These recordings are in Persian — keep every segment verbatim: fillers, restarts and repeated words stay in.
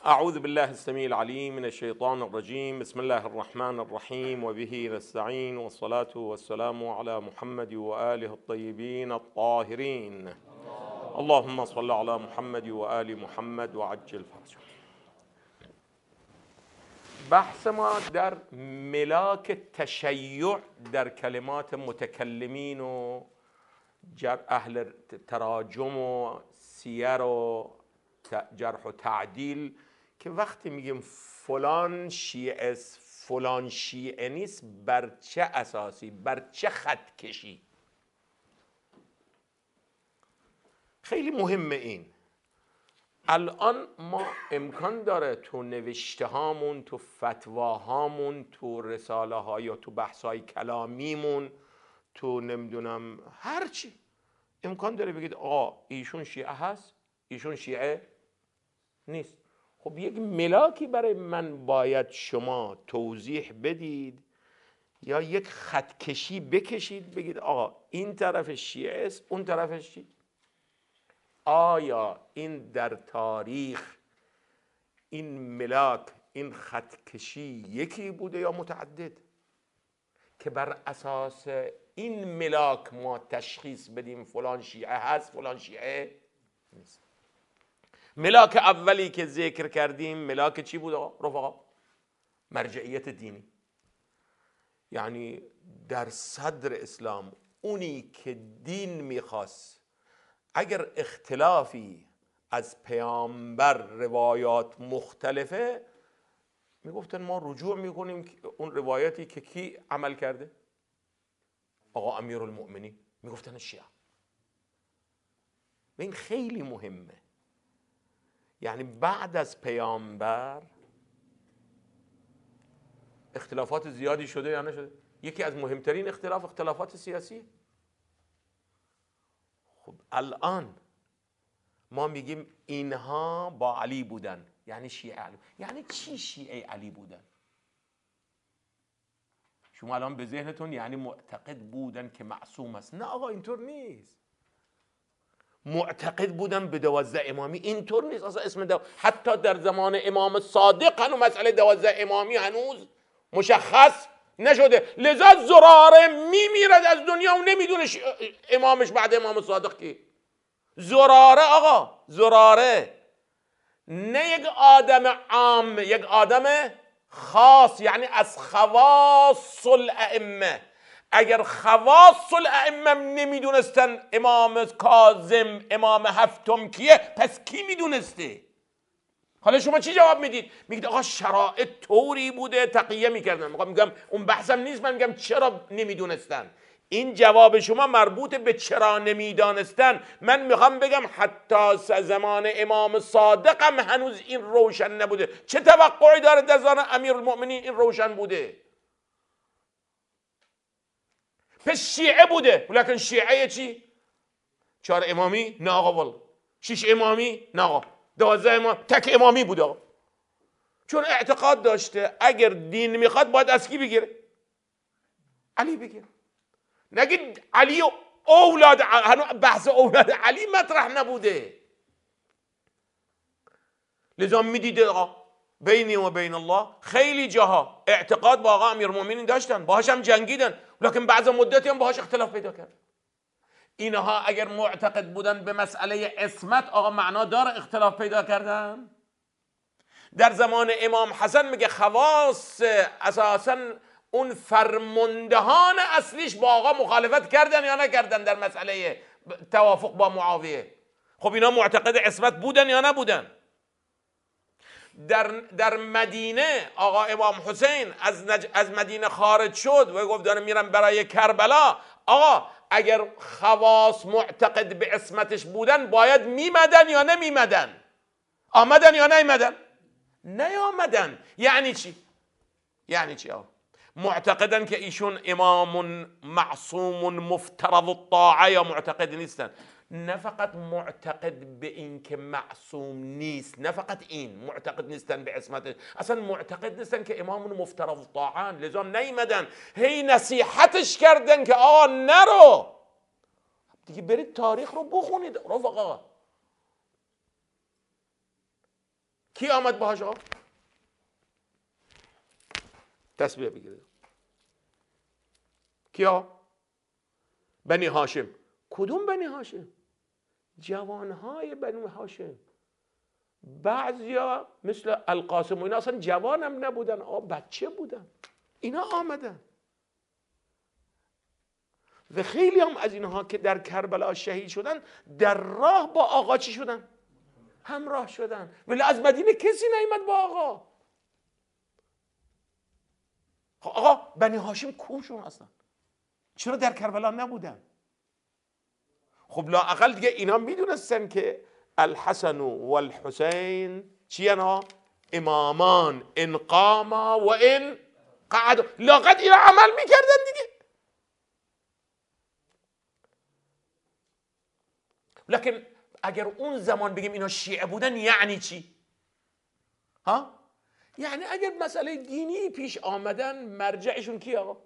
أعوذ بالله السميع العليم من الشيطان الرجيم. بسم الله الرحمن الرحيم وبه نستعين والصلاة والسلام على محمد وآله الطيبين الطاهرين. اللهم صل على محمد وآل محمد وعجل فرجهم. بحث ما در ملاک تشیع در کلمات متکلمین و اهل تراجم و سیر و جرح و تعدیل که وقتی میگیم فلان شیعه است فلان شیعه نیست، بر چه اساسی، بر چه خط کشی؟ خیلی مهمه این. الان ما امکان داره تو نوشته هامون، تو فتواهامون، تو رساله ها یا تو بحث های کلامیمون، تو نمیدونم هرچی، امکان داره بگید آقا ایشون شیعه هست، ایشون شیعه نیست. خب یک ملاکی برای من باید شما توضیح بدید یا یک خط کشی بکشید بگید آقا این طرف شیعه است اون طرفش چی؟ آیا این در تاریخ این ملاک، این خط کشی یکی بوده یا متعدد که بر اساس این ملاک ما تشخیص بدیم فلان شیعه هست فلان شیعه نیست؟ ملاک اولی که ذکر کردیم ملاک چی بود رفقا؟ مرجعیت دینی. یعنی در صدر اسلام اونی که دین میخواست اگر اختلافی از پیامبر روایات مختلفه میگفتن ما رجوع میکنیم اون روایتی که کی عمل کرده؟ آقا امیرالمؤمنین. میگفتن شیعه. این خیلی مهمه. یعنی بعد از پیامبر اختلافات زیادی شده یا نشده؟ یکی از مهمترین اختلاف اختلافات سیاسی. خب الان ما میگیم اینها با علی بودن، یعنی شیعه علی. یعنی چی شیعه علی بودن؟ شما الان به ذهنتون یعنی معتقد بودن که معصوم است. نه آقا اینطور نیست. معتقد بودن به دوازده امامی اینطور نیست. اصلا اسم دو... حتی در زمان امام صادق هنوز مسئله دوازده امامی هنوز مشخص نشده. لذا زراره میمیرد از دنیا و نمیدونه ش... امامش بعد امام صادق کی. زراره آقا، زراره نه یک آدم عام، یک آدم خاص، یعنی از خواص الائمه. اگر خواص الائمه نمیدونستن امام کاظم امام هفتم کیه، پس کی میدونسته؟ حالا شما چی جواب میدید؟ میگید آقا شرایط طوری بوده تقیه میکردن. میگم میگم اون بحثم نیست، من میگم چرا نمیدونستن. این جواب شما مربوط به چرا نمیدانستن. من میخوام بگم حتی زمان امام صادق هم هنوز این روشن نبوده. چه توقعی داره در زمان امیرالمؤمنین این روشن بوده؟ پس شیعه بوده، ولیکن شیعه چی؟ چهار امامی؟ نه آقا والله. شش امامی؟ نه آقا. دوازده امام؟ تک امامی بوده آقا. چون اعتقاد داشته اگر دین میخواد باید از کی بگیره؟ علی بگیره. نگید علی و اولاد، هنوز بحث اولاد علی مطرح نبوده. لذا میدیده آقا بینی و بین الله خیلی جاها اعتقاد با آقا امیرالمؤمنین داشتن، باهاش هم جنگیدن، لکن بعض مدتی هم باهاش اختلاف پیدا کرد. اینها اگر معتقد بودن به مسئله عصمت، آقا معنا داره اختلاف پیدا کردن؟ در زمان امام حسن میگه خواص اساسا اون فرماندهان اصلیش با آقا مخالفت کردن یا نکردن در مسئله توافق با معاویه؟ خب اینا معتقد عصمت بودن یا نبودن؟ در در مدینه آقا امام حسین از نج... از مدینه خارج شد و گفت دارم میرم برای کربلا. آقا اگر خواص معتقد به عصمتش بودن باید میمدن یا نمیمدن؟ آمدن یا نیامدن؟ نیامدن. یعنی چی؟ یعنی چی آقا؟ معتقدن که ایشون امام معصوم مفترض الطاعه یا معتقد نیستن؟ نه فقط معتقد به این که معصوم نیست، نه فقط این معتقد نیستن به عصمتش، اصلا معتقد نیستن که امام مفترض الطاعه. لذا نیامدن هی نصیحتش کردن که آقا نرو. دیگه برید تاریخ رو بخونید رفقا. کی آمد باهاش آقا؟ تسبیح بگیره. کیا؟ بنی هاشم. کدوم بنی هاشم؟ جوانهای بنی هاشم. بعضیا مثل القاسم و اینا اصلا جوانم نبودن، آقا بچه بودن، اینا آمدن. و خیلی هم از اینها که در کربلا شهید شدن در راه با آقا چی شدن؟ همراه شدن. ولی از مدینه کسی نیامد با آقا. آقا بنی هاشم کوشون هستن، چرا در کربلا نبودن؟ خب لااقل دیگه اینا میدونستن که الحسن و الحسین چی انا؟ امامان ان قاما و ان قعد. لااقل اینا عمل میکردن دیگه. لکن اگر اون زمان بگیم اینا شیعه بودن یعنی چی؟ ها؟ یعنی اگر مسئله دینی پیش آمدن مرجعشون کی آقا؟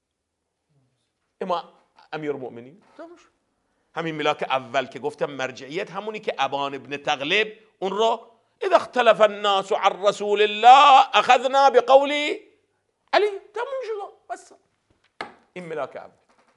اما امیرالمؤمنین. همین ملاک اول که گفتم مرجعیت همونی که ابان ابن تغلب اون رو اذا اختلف الناس عن رسول الله اخذنا بقول علی، تموم شد بس. این ملاک اول.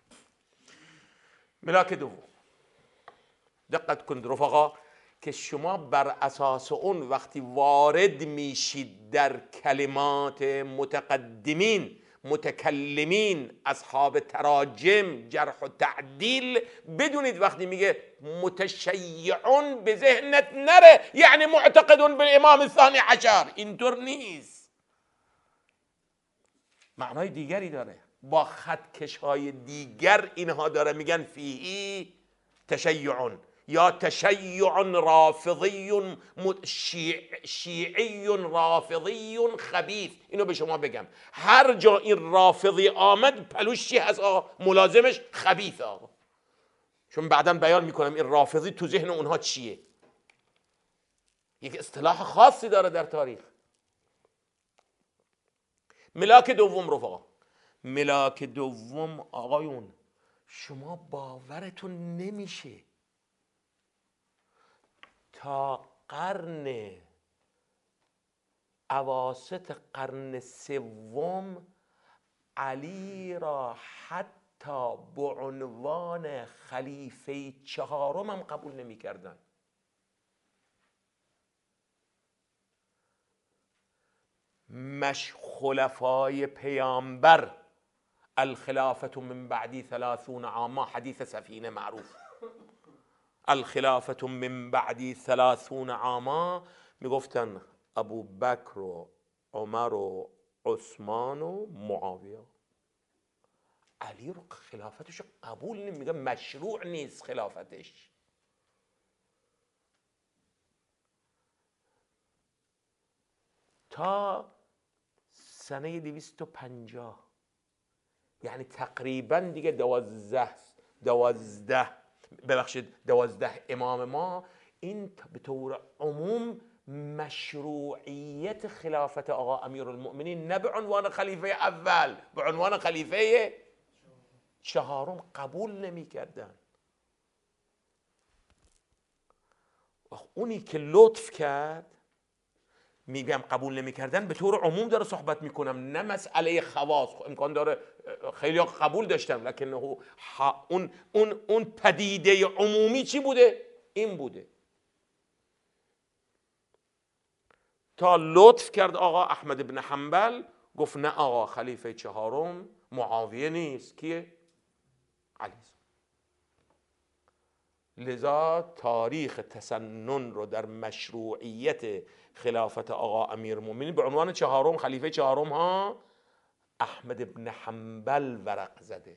ملاک دوم، دقت کنید رفقا که شما بر اساس اون وقتی وارد میشید در کلمات متقدمین متکلمین اصحاب تراجم جرح و تعدیل، بدونید وقتی میگه متشیعون به ذهنت نره یعنی معتقدون بالامام الثانی عشر. اینطور نیست، معنای دیگری داره. با خطکش های دیگر اینها داره میگن فیهی تشیعون یا تشیع رافضی شیع شیعی رافضی خبیث. اینو به شما بگم، هر جا این رافضی آمد پلوش چی هست آقا؟ ملازمش خبیث آقا. چون بعداً بیان میکنم این رافضی تو ذهن اونها چیه، یک اصطلاح خاصی داره در تاریخ. ملاک دوم رفقا، ملاک دوم آقایون، شما باورتون نمیشه تا قرن اواسط قرن سوم علی را حتی به عنوان خلیفه چهارم هم قبول نمی کردن. مش خلفای پیامبر الخلافة من بعدی ثلاثون عاما، حدیث سفینه معروف، الخلافة من بعدی ثلاثون عاما، میگفتن ابو بکر و عمر و عثمان و معاویه. علی رو خلافتش قبول نمیگه، مشروع نیست خلافتش. تا سنه دویست و پنجاه، یعنی تقریبا دیگه دوازده دوازده ببخشید دوازده امام ما، این به طور عموم مشروعیت خلافت آقا امیرالمؤمنین نه به عنوان خلیفه اول، به عنوان خلیفه چهارم قبول نمی کردن. اونی که لطف کرد، میگم قبول نمی کردن به طور عموم داره صحبت میکنم، نه مسئله خواص. امکان داره خیلی ها قبول داشتن، لکن اون اون اون پدیده عمومی چی بوده؟ این بوده. تا لطف کرد آقا احمد بن حنبل، گفت نه آقا خلیفه چهارم معاویه نیست، کیه؟ علی. لذا تاریخ تسنن رو در مشروعیت خلافت آقا امیرالمؤمنین به عنوان چهارم، خلیفه چهارم ها، احمد بن حنبل ورق زده.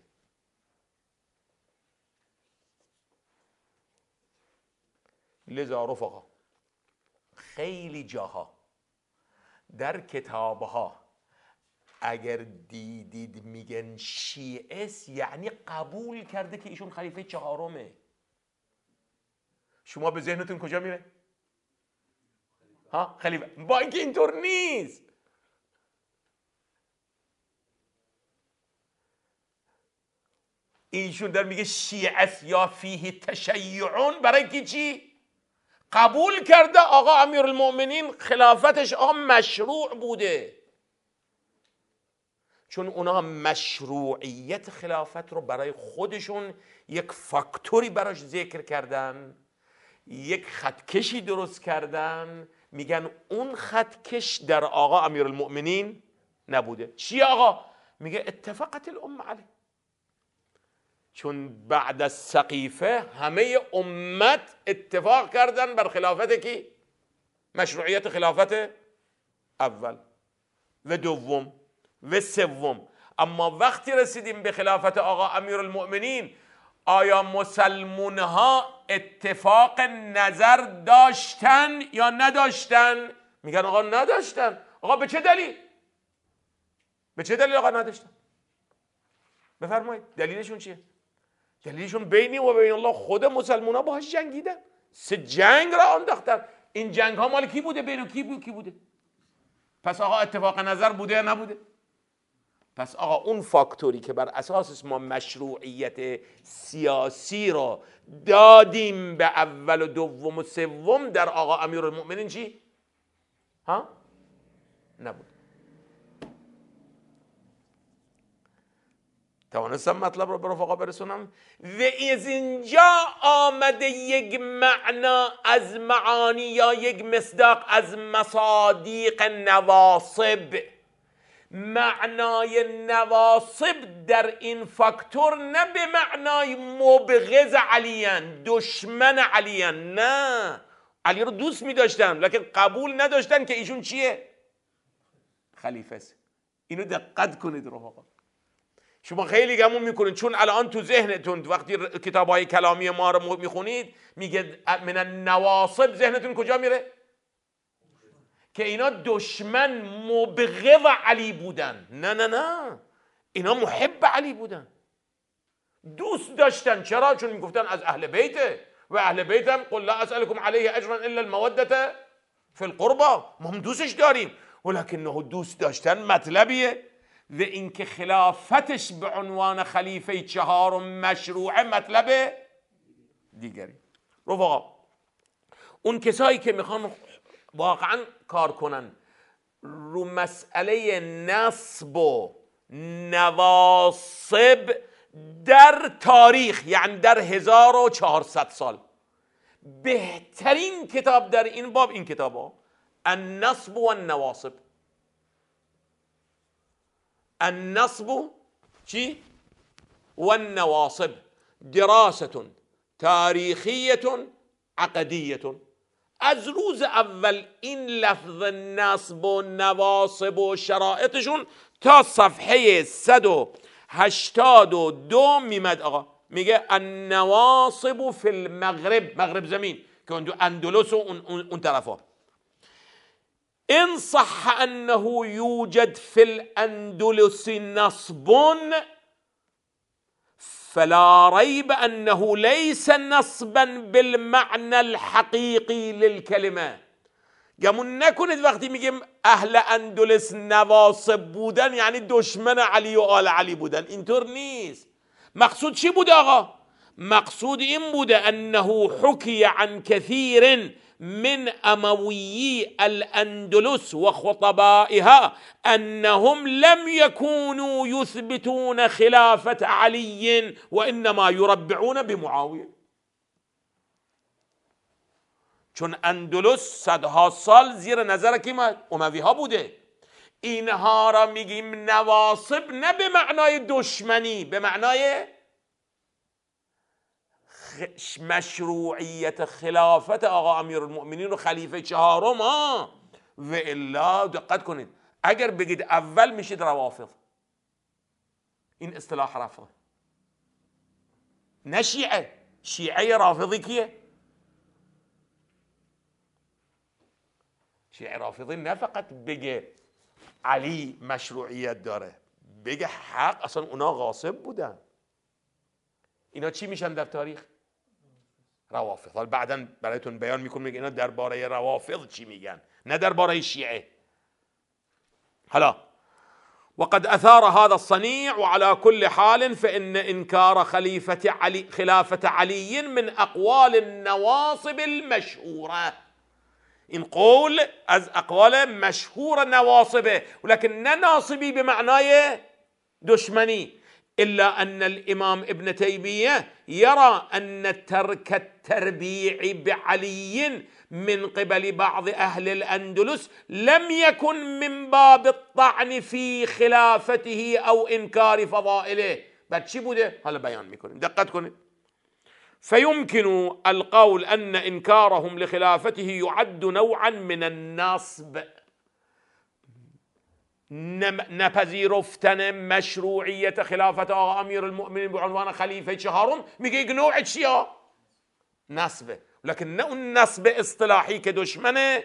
لذا رفقا خیلی جاها در کتابها اگر دیدید میگن شیعه یعنی قبول کرده که ایشون خلیفه چهارمه. شما به ذهنتون کجا میره؟ ها خلیفه، با اینکه اینطور نیست. ایشون در میگه شیعه یا فیه تشیعون، برای کی چی؟ قبول کرده آقا امیرالمؤمنین خلافتش آقا مشروع بوده، چون اونها مشروعیت خلافت رو برای خودشون یک فاکتوری براش ذکر کردن، یک خطکشی درست کردن، میگن اون خطکش در آقا امیرالمؤمنین نبوده. چی آقا؟ میگه اتفقت الامه علیه، چون بعد از سقیفه همه امت اتفاق کردن بر خلافت کی؟ مشروعیت خلافت اول و دوم و سوم. اما وقتی رسیدیم به خلافت آقا امیرالمؤمنین، آیا مسلمون ها اتفاق نظر داشتن یا نداشتن؟ میگن آقا نداشتن. آقا به چه دلیل؟ به چه دلیل آقا نداشتن؟ بفرمایید دلیلشون چیه؟ دلیلشون بینی و بین الله خود مسلمون ها باهاش جنگیدن، سه جنگ را انداختن. این جنگ ها مال کی بوده؟ بین کی بود کی بوده؟ پس آقا اتفاق نظر بوده یا نبوده؟ پس آقا اون فاکتوری که بر اساس ما مشروعیت سیاسی را دادیم به اول و دوم و سوم در آقا امیرالمؤمنین چی؟ ها؟ نبود. توانستم مطلب رو به رفقا برسونم؟ و از اینجا آمده یک معنا از معانی یا یک مصداق از مصادیق نواصب. معنای نواصب در این فاکتور نه به معنای مبغض علیان، دشمن علیان، نه، علی رو دوست می داشتن لکن قبول نداشتن که ایشون چیه؟ خلیفه است. اینو دقت کنید رفقا. شما خیلی گمون میکنید چون الان تو ذهنتون وقتی کتابای کلامی ما رو میخونید میگه من النواصب، ذهنتون کجا میره؟ که اینا دشمن مبغض علی بودن. نه نه نه، اینا محب علی بودن، دوست داشتن. چرا؟ چون میگفتن از اهل بیته و اهل بیتم قل لا اسألكم علیه اجرا الا المودة فی القربى، ما هم دوستش داریم، ولکنه دوست داشتن مطلبیه و اینکه خلافتش به عنوان خلیفه چهارم مشروعه مطلب دیگری. رفقا اون کسایی که میخوان واقعا کار کنن رو مسئله نصب و نواصب در تاریخ، یعنی در هزار و چهارصد سال، بهترین کتاب در این باب این کتاب ها النصب و النواصب. النصب چی؟ و النواصب دراسة تاریخیه عقدیه. از روز اول این لفظ نصب و نواصب و شرائطشون تا صفحه صد و هشتاد و دو میمد آقا میگه النواصب فی المغرب، مغرب زمین که اون اندلس و اون, اون, اون طرفا. ان صح انه یوجد فی الاندلس نصب فلا ریب انه لیس نصبا بالمعنى الحقیقی للکلمه. گمون نکنید وقتی میگیم اهل اندلس نواصب بودن یعنی دشمن علی و آل علی بودن، اینطور نیست. مقصود چی بود آقا؟ مقصود این بوده انه حکی عن کثیر من امویی الاندلس و خطبائها انهم لم يكونوا يثبتون خلافة علی و انما يربعون بمعاویه. چون اندلس صدها سال زیر نظر کی اموی ها بوده. اینها را میگیم نواصب نه به معنای دشمنی، به معنای مشروعیت خلافت آقا امیرالمؤمنین و خلیفه چهارم ها. و الا دقت کنید اگر بگید اول میشید روافض. این اصطلاح رافض نه شیعه. شیعه رافضی کیه؟ شیعه رافضی نه فقط بگه علی مشروعیت داره، بگه حق اصلا اونا غاصب بودن. اینا چی میشن در تاریخ؟ روافض. حالا بعداً برایتون بیان میکنم میگه اینا درباره روافض چی میگن، نه درباره شیعه. حالا وقد أثار هذا الصنيع وعلى كل حال فإن إنكار خليفة علي خلافة علي من أقوال النواصب المشهورة. إن قول از أقوال مشهور نواصبه، ولكن ناصبي بمعنى دشمني. إلا أن الإمام ابن تيمية يرى أن ترك التربيع بعلي من قبل بعض أهل الأندلس لم يكن من باب الطعن في خلافته أو إنكار فضائله. بعد چی بوده؟ حالا بیان میکنیم، دقت کنید. فيمكن القول أن إنكارهم لخلافته يعد نوعا من النصب، نپذیرفتن مشروعیت خلافت آقا امیر المؤمنین به عنوان خلیفه چهارم، میگه یک نوع چیه؟ نصبه، لكن نه اون نصب اصطلاحی که دشمن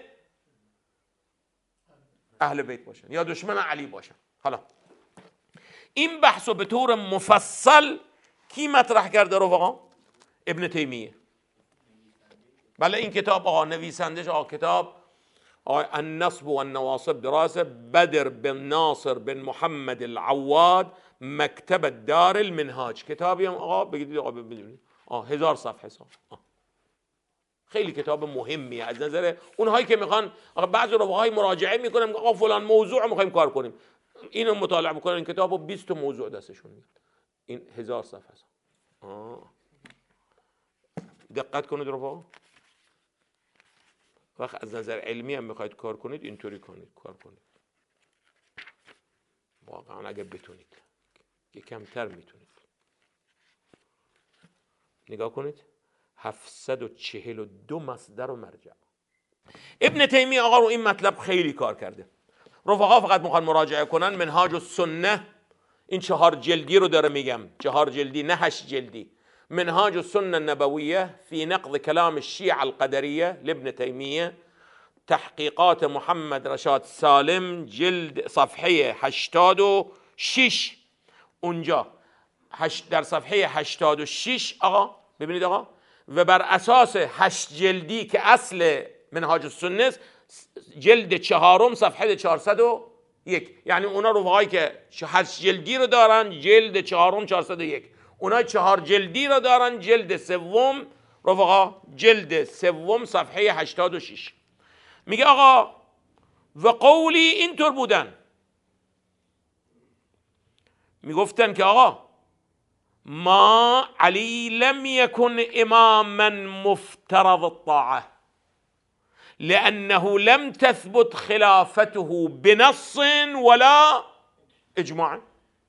اهل بیت باشن یا دشمن علی باشن. حالا این بحثو به طور مفصل کی مطرح کرده رفقا؟ ابن تیمیه. بله این کتاب آقا نویسندش آقا کتاب النصب والنواصب دراسة بدر بن ناصر بن محمد العواد مكتبة دار المنهاج. کتابی هم آقا بگید آقا ببینید آه هزار صفحه سا. آه. خیلی کتاب مهمیه از نظر اونهایی که میخوان. آقا بعضی رفقاهای مراجعه میکنن آقا فلان موضوع میخوایم کار کنیم، اینو مطالعه میکنن این کتابو بیست موضوع دستشون میاد. این هزار صفحه سا. آه. دقت کنید رفقا، وقت از نظر علمی هم میخواید کار کنید اینطوری کنید کار کنید واقعا اگر بتونید، که کمتر میتونید. نگاه کنید هفتصد و چهل و دو مصدر و مرجع. ابن تیمیه آقا رو این مطلب خیلی کار کرده. رفقا فقط میخوان مراجعه کنن منهاج السنه، این چهار جلدی رو داره میگم، چهار جلدی نه هشت جلدی. منهاج السنة النبوية في نقض كلام الشيعة القدرية لابن تيمية، تحقيقات محمد رشاد سالم جلد صفحه هشتاد و شش. اونجا در صفحه هشتاد و شش آقا ببینید آقا، و بر اساس هشت جلدی که اصل منهاج السنه است، جلد چهارم صفحه چهارصد و یک. یعنی اونا رفقایی که هشت جلدی رو دارن جلد چهارم چهارصد و یک، اونا چهار جلدی رو دارن جلد سوم رفقا جلد سوم صفحه هشتاد و شش. میگه آقا و قولی اینطور بودن، میگفتن که آقا ما علی لم يكن اماما مفترض الطاعه لانه لم تثبت خلافته بنص ولا اجماع.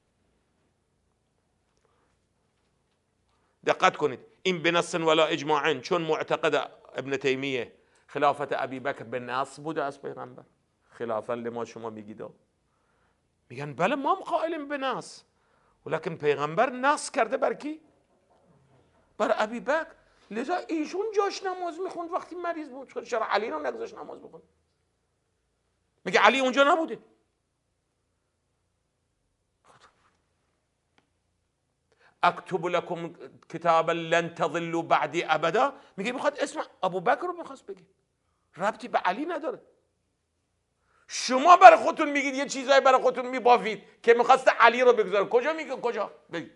دقت کنید این بنص ولا اجماع، چون معتقد ابن تیمیه خلافت ابی بکر به نص بوده از پیغمبر. خلافت لما شما میگید، میگن بله ما هم قائلیم به نص، ولکن پیغمبر نص کرده بر کی؟ بر ابی بکر. لذا ایشون جاش نماز میخوند وقتی مریض بود، چرا علی رو نگذاشت نماز بخوند؟ میگه علی اونجا نبوده. اکتب لکم کتابا لن تضلوا بعدی ابدا، میگه میخواد اسم ابو بکر رو میخواست بگه، ربطی به علی نداره. شما برای خودتون میگید یه چیزایی برای خودتون میبافید که میخواست علی رو بگذاره. کجا میگه کجا؟ بگید.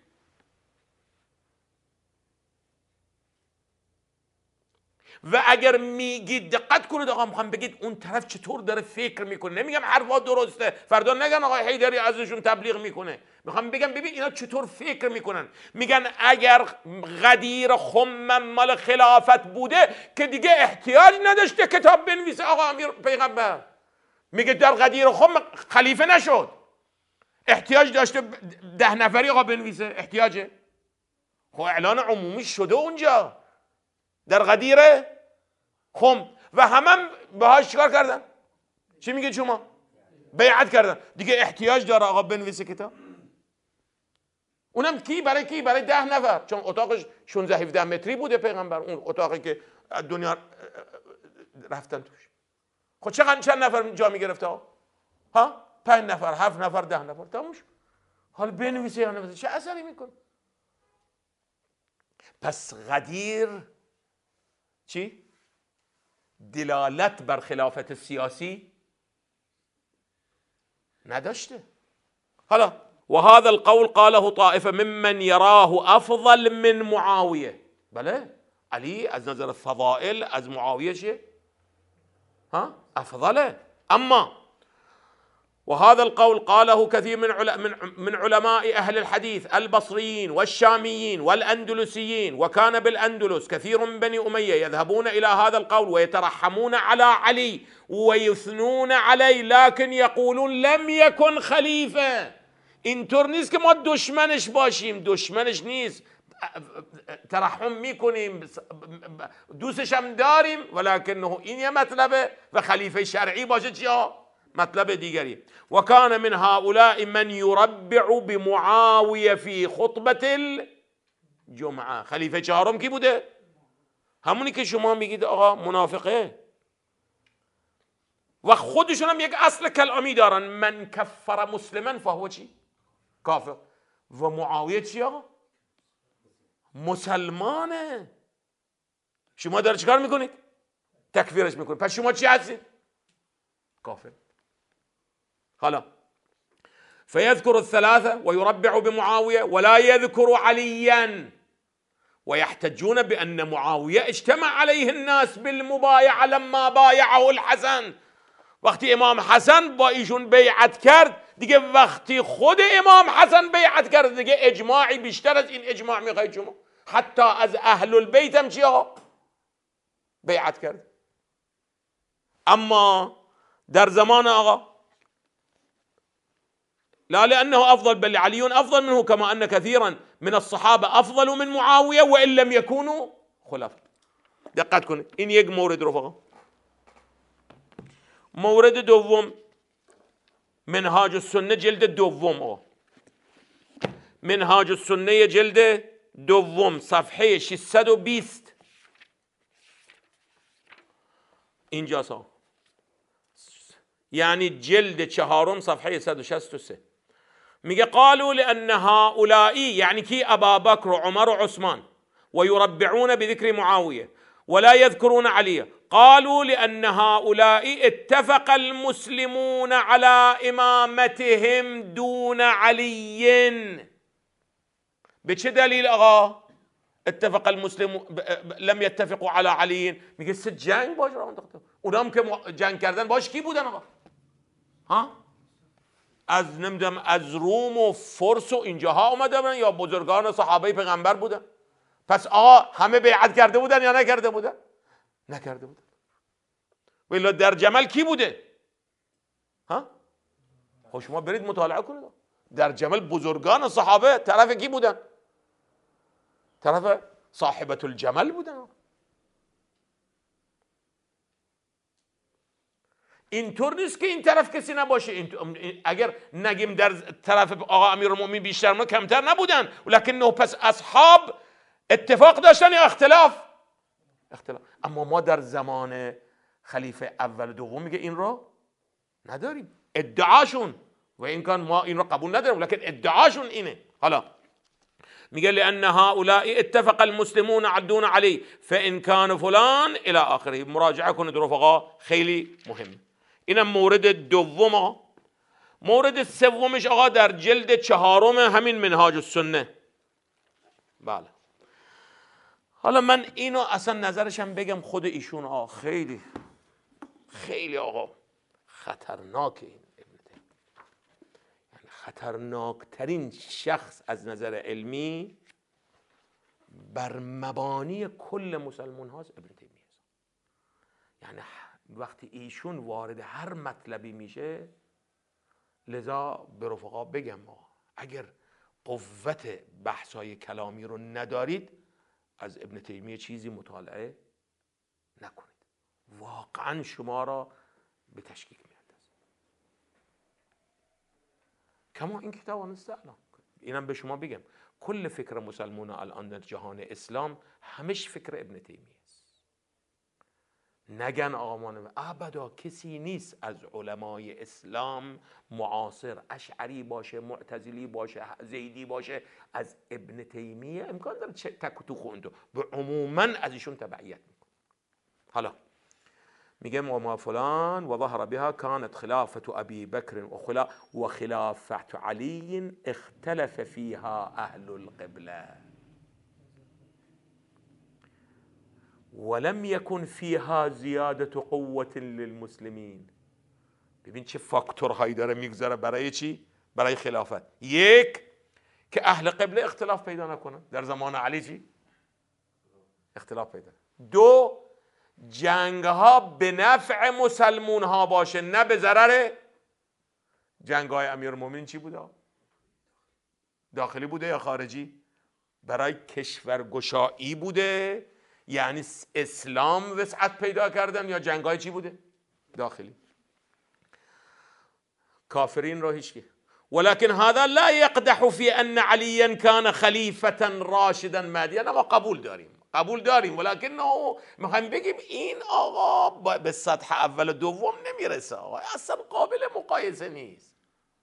و اگر میگید دقت کنید آقا، میخوام بگید اون طرف چطور داره فکر میکنه. نمیگم حرفا درسته فردا نگن آقا حیدری ازشون تبلیغ میکنه، میخوام بگم ببین اینا چطور فکر میکنن. میگن اگر غدیر خم مال خلافت بوده که دیگه احتیاج نداشته کتاب بنویسه آقا امیر پیغمبر. میگه در غدیر خم خلیفه نشد، احتیاج داشته ده نفری آقا بنویسه؟ احتیاجه؟ خب اعلان عمومی شده اونجا در غدیر خم و همم باهاش چیکار کردن؟ چی میگه شما؟ بیعت کردن. دیگه احتیاج داره آقا بنویسه کتاب؟ اونم کی؟ برای کی؟ برای ده نفر، چون اتاقش شانزده هفده متری بوده پیغمبر، اون اتاقی که دنیا رفتن توش. خب چقدر چند نفر جا میگرفته ها؟ ها؟ پنج نفر، هفت نفر، ده نفر، تموش. حالا بنویسه یا نویسه چه اثری میکنه؟ پس غدیر چی؟ دلالت بر خلافت سیاسی نداشته. حالا وهذا القول قاله طائفه ممن يراه افضل من معاويه. بله علی از نظر فضائل از معاویه چیه؟ ها افضله. اما وهذا القول قاله كثير من من علماء أهل الحديث البصريين والشاميين والأندلسيين، وكان بالأندلس كثير من بني أمية يذهبون إلى هذا القول ويترحمون على علي ويثنون عليه، لكن يقولون لم يكن خليفة. اینطور نیست که ما دشمنش باشیم، دشمنش نیست، ترحم میکنیم، دوستش هم داریم، ولکنه این یه مطلبه و خلیفه شرعی باشه چیا؟ مطلب دیگری. و کان من هؤلاء من یربع بمعاویه فی خطبه الجمعه. خلیفه چهارم کی بوده؟ همونی که شما میگید آقا منافقه و خودشون هم یک اصل کلامی دارن، من کفر مسلما فهو چی؟ کافر. و معاویه چی آقا؟ مسلمانه. شما داره چیکار میکنید؟ تکفیرش میکنید. پس شما چی هستید؟ کافر. حالا فيذكر الثلاثة ويربع بمعاوية ولا يذكر عليا، ويحتجون بأن معاوية اجتمع عليه الناس بالمبايعة لما بايعه الحسن. وقتی امام حسن با ایشون بیعت کرد، دیگه وقتی خود امام حسن بیعت کرد دیگه اجماعی بیشتر از این اجماع میخواید شما؟ حتی از اهل البیت هم چی آقا؟ بیعت کرد. اما در زمان آقا لا لأنه أفضل بل علي أفضل منه، كما أن كثيرا من الصحابة أفضل من معاوية وإن لم يكونوا خلفاء. دقت کنید، این یک مورد رفقا. مورد دوم منهاج السنه جلد دوم، آقا منهاج السنه جلد دوم صفحه ششصد و بیست اینجاست، یعنی جلد چهارم صفحه صد و شصت و سه. میگه قالوا لأن هؤلاء يعني كي أبا بكر وعمر وعثمان ويربعون بذكر معاوية ولا يذكرون علي، قالوا لأن هؤلاء اتفق المسلمون على إمامتهم دون علي. بچه دلیل آقا اتفق المسلمون لم يتفقوا على علي؟ میگه سه جنگ باش راه انداخته. اونام که جنگ کردن باش کی بودن آقا؟ ها؟ از نمیدونم از روم و فرس و اینجاها اومده بودن یا بزرگان صحابه پیغمبر بودن؟ پس آقا همه بیعت کرده بودن یا نکرده بودن؟ نکرده بودن. ولی در جمل کی بوده؟ ها؟ خب شما برید مطالعه کنید. در جمل بزرگان صحابه طرف کی بودن؟ طرف صاحبة الجمل بودن. اینطور نیست که این طرف کسی نباشه. اگر نگیم در طرف آقا امیرالمومنین بیشتر ما کمتر نبودن، ولکن نه پس اصحاب اتفاق داشتن یا اختلاف؟ اختلاف. اما ما در زمان خلیفه اول و دوم میگه این را نداریم. ادعاشون و این کان ما این را قبول نداریم، ولکن ادعاشون اینه. حالا میگه لأن هؤلاء اتفق المسلمون عدون علی فإن كان فلان الى آخره. مراجعه کنید رفقا، خیلی مهم. اینم مورد دوم. مورد سومش آقا در جلد چهارم همین منهاج السنه. بله. حالا من اینو اصلا نظرشم بگم، خود ایشون آقا خیلی خیلی آقا خطرناکه. این ابن تیمیه یعنی خطرناکترین شخص از نظر علمی بر مبانی کل مسلمان هاست ابن تیمیه. یعنی وقتی ایشون وارد هر مطلبی میشه، لذا به رفقا بگم آقا اگر قوت بحثای کلامی رو ندارید از ابن تیمیه چیزی مطالعه نکنید، واقعا شما را به تشکیک میاندازه. کما این کتاب الان اینم به شما بگم، کل فکر مسلمان الان در جهان اسلام همش فکر ابن تیمیه است. نگن آقا ما ابدا کسی نیست از علمای اسلام معاصر، اشعری باشه، معتزلی باشه، زیدی باشه، از ابن تیمیه امکان داره تک تو خونده به عموما از ایشون تبعیت میکنه. حالا میگه ما فلان و ظهر بها كانت خلافة ابي بكر و خلافة علي اختلف فيها اهل القبلة ولم يكن فيها زیادة قوة للمسلمین. ببین چه فاکتورهایی داره میگذاره برای چی؟ برای خلافت. یک، که اهل قبله اختلاف پیدا نکنن. در زمان علی چی؟ اختلاف پیدا. دو، جنگ ها به نفع مسلمون ها باشه نه به ضرر. جنگ های امیرالمومنین چی بوده؟ داخلی بوده یا خارجی؟ برای کشورگشایی بوده، یعنی اسلام وسعت پیدا کردن، یا جنگ های چی بوده؟ داخلی. کافرین را هیچکی. ولكن هذا لا يقدح في ان عليا كان خلیفة راشدا مهدیا. ما قبول داریم قبول داریم ولكن نه میخوایم بگیم این آقا به سطح اول و دوم نمیرسه، آقا اصلا قابل مقایسه نیست.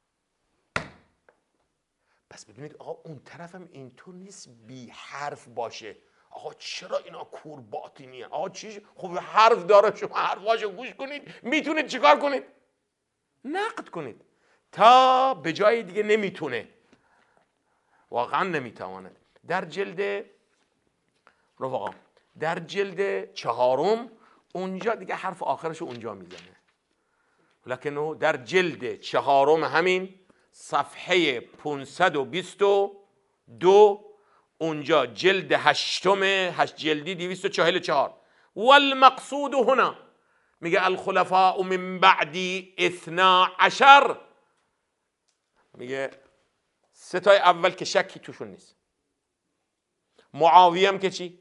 پس ببینید آقا اون طرفم اینطور نیست بی حرف باشه. آقا چرا اینا کور باطنیه؟ آقا چی؟ خب حرف داره، شما حرفاشو گوش کنید، میتونید چیکار کنید؟ نقد کنید. تا به جای دیگه نمیتونه، واقعا نمیتواند. در جلد رفقا در جلد چهارم اونجا دیگه حرف آخرش اونجا میزنه، لکن در جلد چهارم همین صفحه پانصد و بیست و دو اونجا جلد هشتم هشت جلدی دویست و چهل و چهار والمقصود هنا میگه الخلفاء من بعدی اثنا عشر. میگه سه تای اول که شکی توشون نیست. معاویه هم که چی؟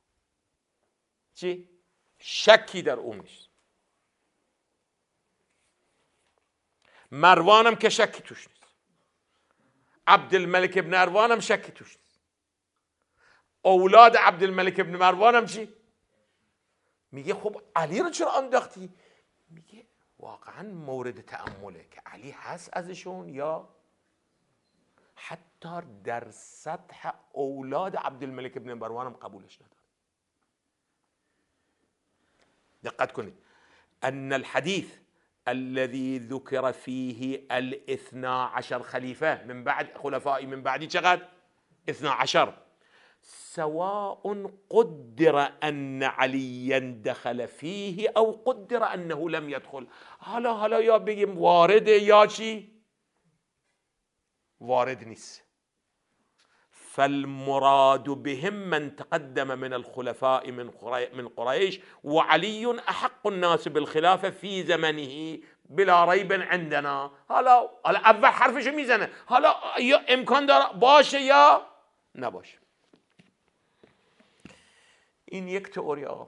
چی؟ شکی در اون نیست. مروان هم که شکی توش نیست. عبدالملک ابن مروان هم شکی توش نیست. اولاد عبدالملک ابن مروان هم چی؟ میگه خب علی رو چرا انداختی؟ میگه واقعا مورد تأمله که علی هست ازشون، یا حتی در سطح اولاد عبدالملک ابن مروان هم قبولش نداره. دقت کنید. ان الحديث الذي ذكر فيه الاثنا عشر خليفة من بعد خلفاء من بعدی چقدر؟ اثنا عشر. سواء قدر ان عليا دخل فيه او قدر انه لم يدخل. حالا حالا یا بگیم وارد یا چی؟ وارد نیست. فالمراد بهم من تقدم من الخلفاء من قريش وعلي احق الناس بالخلافه في زمنه بلا ريب عندنا. حالا حالا اول حرفشو میزنه، حالا یا امکان داره باشه یا نباشه. این یک تئوری آقا.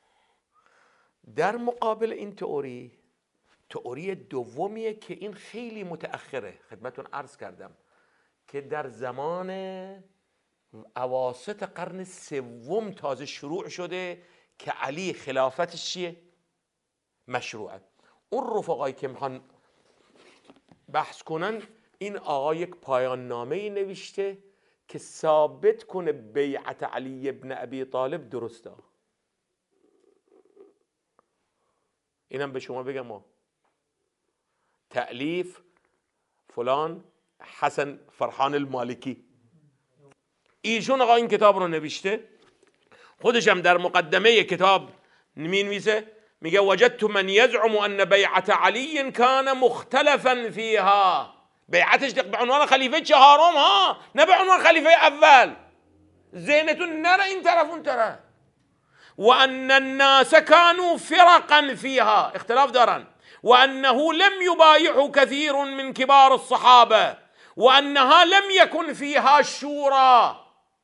در مقابل این تئوری تئوری دومیه که این خیلی متأخره. خدمتون عرض کردم که در زمان اواسط قرن سوم تازه شروع شده که علی خلافتش چیه؟ مشروعه. اون رفقایی که میخوان بحث کنن، این آقا یک پایان نامه‌ای نوشته که ثابت کنه بیعت علی ابن ابی طالب درسته. اینم به شما بگم ما تألیف فلان حسن فرحان المالکی. ایشون آقا این کتاب رو نوشته، خودش هم در مقدمه کتاب مینویسه، میگه وجدت من يزعم ان بیعت علی کان مختلفا فیها. بیعتش به عنوان خلیفه چهارم ها، نه به عنوان خلیفه اول. ذهنتون نره این طرف اون طرف. و ان الناس كانوا فرقا فيها، اختلاف دارن. و انه لم يبايعه كثير من كبار الصحابه و انها لم يكن فيها شورى.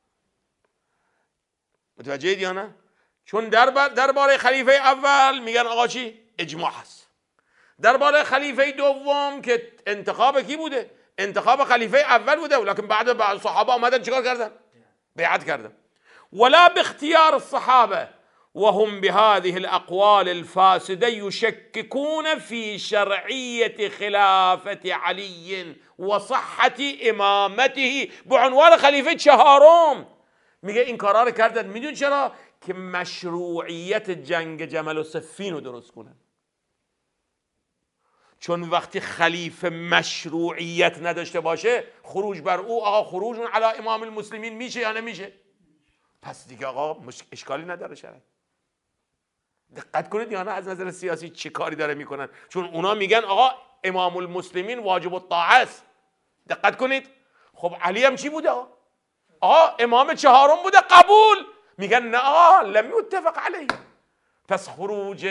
متوجهید یا نه؟ چون درباره درباره خلیفه اول میگن آقا چی؟ اجماع هست. درباره خلیفه دوم که انتخاب کی بوده؟ انتخاب خلیفه اول بوده، ولكن بعد بعد صحابه اومدن چیکار کردن؟ بیعت کردن. ولا باختيار الصحابه وهم بهذه الاقوال الفاسده يشككون في شرعيه خلافه علي وصحه امامته بعنوان خلیفه چهارم. میگه این کارا رو کردن. میدون چرا؟ که مشروعیت جنگ جمل و صفین رو درست کنن. چون وقتی خلیفه مشروعیت نداشته باشه خروج بر او آقا خروج علی امام المسلمین میشه یا نمیشه؟ پس دیگه آقا اشکالی نداره شرعی. دقت کنید یا نه از نظر سیاسی چه کاری داره میکنن، چون اونا میگن آقا امام المسلمین واجب الطاعه است. دقت کنید. خب علی هم چی بوده آقا؟ آقا امام چهارم بوده، قبول. میگن نه آقا لم یتفق علیه. پس خروج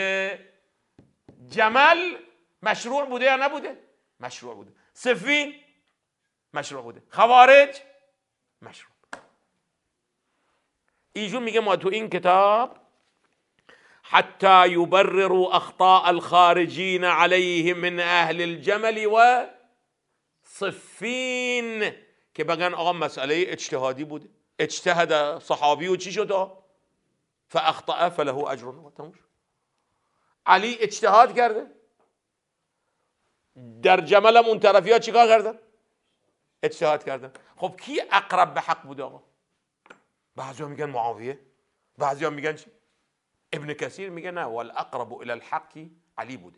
جمل مشروع بوده یا نبوده؟ مشروع بوده. صفین مشروع بوده. خوارج مشروع. ایشون میگه ما تو این کتاب حتی یبرروا اخطاء الخارجین علیه من اهل الجمل و صفین، که بگن آقا مسئله اجتهادی بوده، اجتهد صحابی و چی شد فاخطأ فله اجر. علی اجتهاد کرده، در جمل هم اون طرفی ها چیکار کردن؟ اجتهاد کردن. خب کی اقرب به حق بوده آقا؟ بعضی ها میگن معاویه، بعضی ها میگن چی؟ ابن کثیر میگه نه والاقرب الى الحق علی بوده.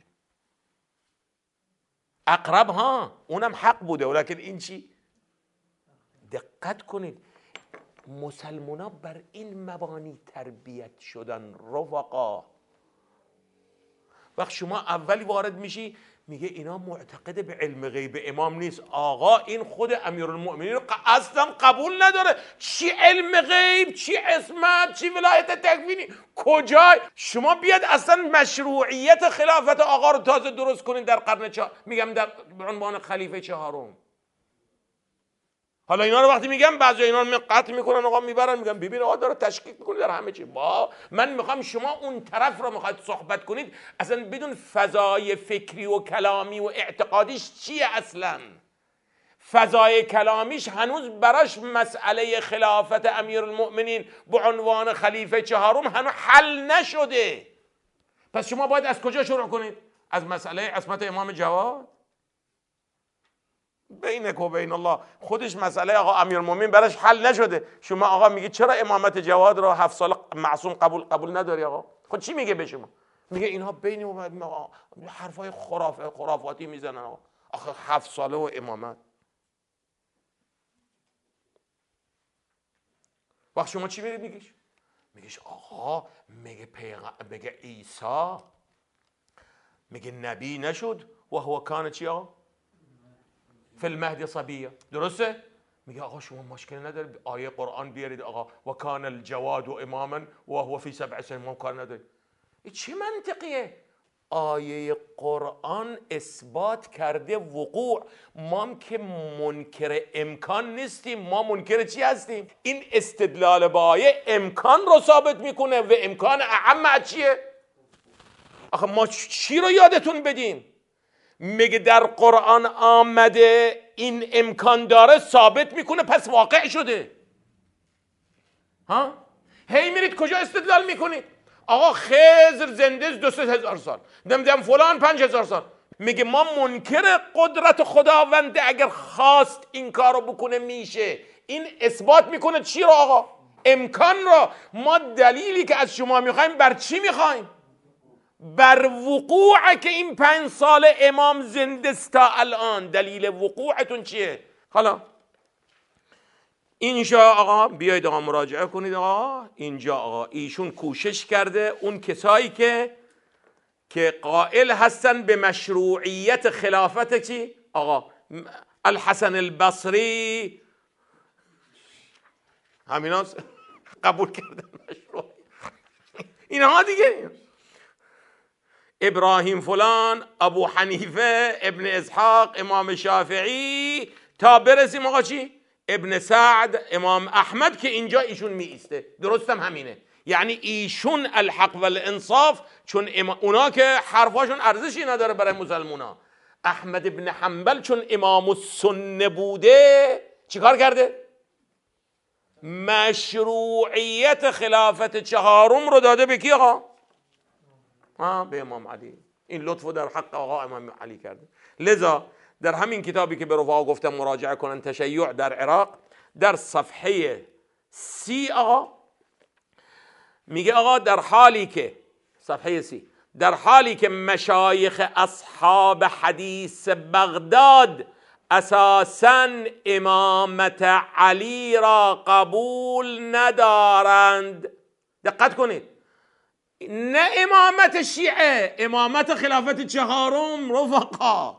اقرب ها اونم حق بوده، ولیکن این چی؟ دقت کنید مسلمان ها بر این مبانی تربیت شدن رفقا. وقت شما اولی وارد میشی میگه اینا معتقد به علم غیب امام نیست. آقا این خود امیرالمؤمنین اصلا قبول نداره. چی علم غیب، چی عصمت، چی ولایت تکوینی، کجای شما بیاد اصلا مشروعیت خلافت آقا رو تازه درست کنین در قرن چهار، میگم در عنوان خلیفه چهارم. حالا اینا رو وقتی میگم بعضی اینا رو قطع میکنن آقا میبرن میگن ببین آقا داره تشکیک میکنه در همه چی. با من میخوام شما اون طرف رو میخواید صحبت کنید اصلا بدون فضای فکری و کلامی و اعتقادیش چیه. اصلا فضای کلامیش هنوز براش مسئله خلافت امیرالمؤمنین به عنوان خلیفه چهارم هنوز حل نشده. پس شما باید از کجا شروع کنید؟ از مسئله عصمت امام جواد. بینک و بین الله خودش مسئله آقا امیرالمومنین براش حل نشده، شما آقا میگی چرا امامت جواد رو هفت سال معصوم قبول قبول نداری؟ آقا خود چی میگه به شما؟ میگه اینها بین و حرفای خرافه خرافاتی میزنن. آقا آخه هفت ساله و امامت. وقت شما چی میگید میگیش؟ میگیش آقا میگه پیغمبر میگه عیسی میگه نبی نشد و هو کان چی آقا؟ فی المهد صبیه. درسته؟ میگه آقا شما مشکل نداره آیه قرآن بیارید آقا و کان الجواد و اماما و هو فی سبع سنین، ما کار نداره. این چه منطقیه؟ آیه قرآن اثبات کرده وقوع. ما که منکر امکان نیستیم، ما منکر چی هستیم؟ این استدلال با آیه امکان رو ثابت میکنه و امکان اعم چیه؟ آخه ما چی رو یادتون بدیم؟ میگه در قرآن آمده این امکان داره ثابت میکنه پس واقع شده. ها؟ هی میرید کجا استدلال میکنید؟ آقا خضر زنده دو سه هزار سال، نمیدونم فلان پنج هزار سال. میگه ما منکر قدرت خداونده، اگر خواست این کارو بکنه میشه. این اثبات میکنه چی رو آقا؟ امکان رو. ما دلیلی که از شما میخوایم بر چی میخوایم؟ بر وقوع که این پنج سال امام زنده است تا الان. دلیل وقوعتون چیه؟ حالا اینجا آقا بیایید آقا مراجعه کنید. آقا اینجا آقا ایشون کوشش کرده اون کسایی که که قائل هستن به مشروعیت خلافت چی؟ آقا الحسن البصری همینا قبول کردن مشروع. اینها دیگه ابراهیم فلان، ابو حنیفه، ابن اسحاق، امام شافعی، تا برسیم آقا چی؟ ابن سعد، امام احمد که اینجا ایشون می ایسته. درستم همینه، یعنی ایشون الحق والانصاف، چون اونا که حرفاشون ارزشی نداره برای مسلمونا. احمد ابن حنبل چون امام السنه بوده چیکار کرده؟ مشروعیت خلافت چهارم رو داده به کی آقا؟ ها، به امام علی. این لطفو در حق آقا امام علی کرده. لذا در همین کتابی که به رفقا گفتم مراجعه کنن، تشیع در عراق، در صفحه سی آقا میگه آقا در حالی که صفحه سی در حالی که مشایخ اصحاب حدیث بغداد اساساً امامت علی را قبول ندارند. دقت کنید، نه امامت شیعه، امامت خلافت چهارم رفقا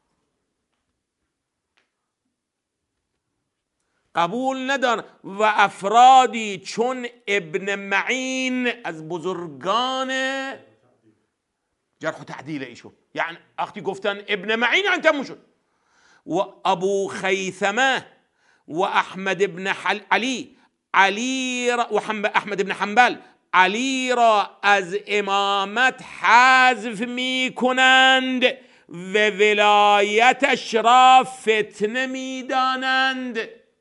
قبول ندارن. و افرادی چون ابن معین از بزرگان جرح و تعدیل ایشون، یعنی وقتی گفتن ابن معین یعنی تموم شد. و ابو خیثمه و احمد ابن علی علی را و احمد ابن حنبل علی را از امامت حذف می کنند و ولایتش را فتنه می دانند.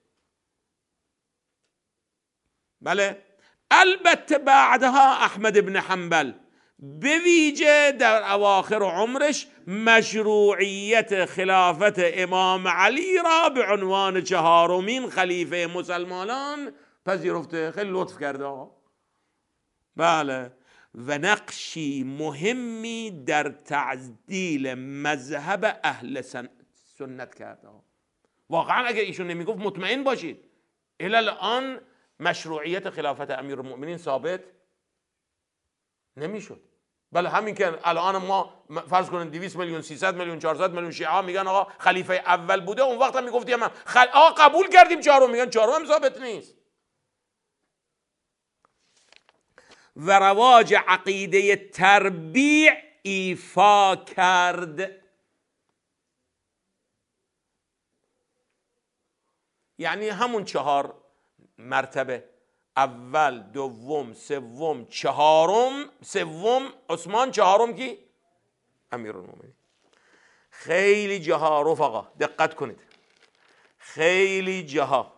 بله، البته بعدها احمد ابن حنبل به ویژه در اواخر عمرش مشروعیت خلافت امام علی را به عنوان چهارمین خلیفه مسلمانان پذیرفته. خیلی لطف کرده آقا. بله، و نقشی مهمی در تعدیل مذهب اهل سنت کرده. واقعا اگر ایشون نمیگفت مطمئن باشید الی الان مشروعیت خلافت امیرالمؤمنین ثابت نمیشد. بله، همین که الان ما فرض کنیم دویست میلیون سیصد میلیون چهارصد میلیون شیعه میگن آقا خلیفه اول بوده، اون وقت هم میگفتیم خل... آقا قبول کردیم چهارم، میگن چهارم هم ثابت نیست. و رواج عقیده تربیع ایفا کرد، یعنی همون چهار مرتبه، اول، دوم، سوم، چهارم. سوم عثمان، چهارم کی؟ امیرالمومنین. خیلی جاها رفقا دقت کنید، خیلی جاها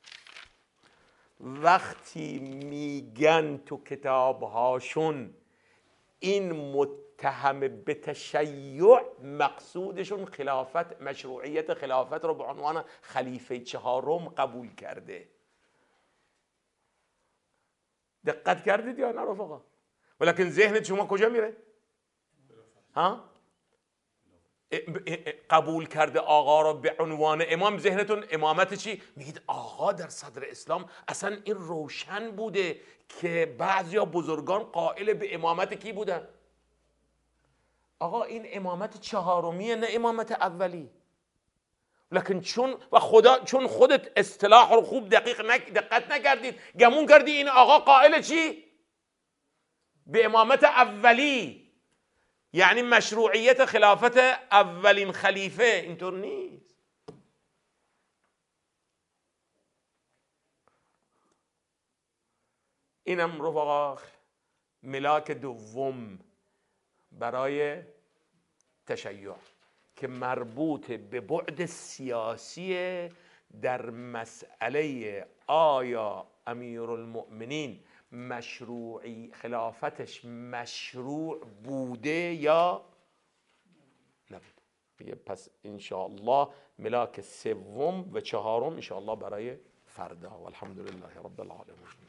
وقتی میگن تو کتابهاشون این متهم به تشیع، مقصودشون خلافت، مشروعیت خلافت رو به عنوان خلیفه چهارم قبول کرده. دقت کردید یا نه رفقا؟ ولکن ذهن شما کجا میره؟ ها؟ قبول کرده آقا را به عنوان امام، ذهنتون امامت چی؟ میگید آقا در صدر اسلام اصلا این روشن بوده که بعضیا بزرگان قائل به امامت کی بودن؟ آقا این امامت چهارمیه، نه امامت اولی. لکن چون و خدا چون خودت اصطلاح رو خوب دقیق نک دقت نکردید، گمون کردی این آقا قائل چی؟ به امامت اولی، یعنی مشروعیت خلافت اولین خلیفه. اینطور نیست. اینم رفقا ملاک دوم برای تشیع که مربوط به بعد سیاسی در مسئله آیا امیرالمؤمنین مشروعی خلافتش مشروع بوده یا نبوده. پس انشاءالله ملاک سوم و چهارم انشاءالله برای فردا. والحمد لله رب العالمین.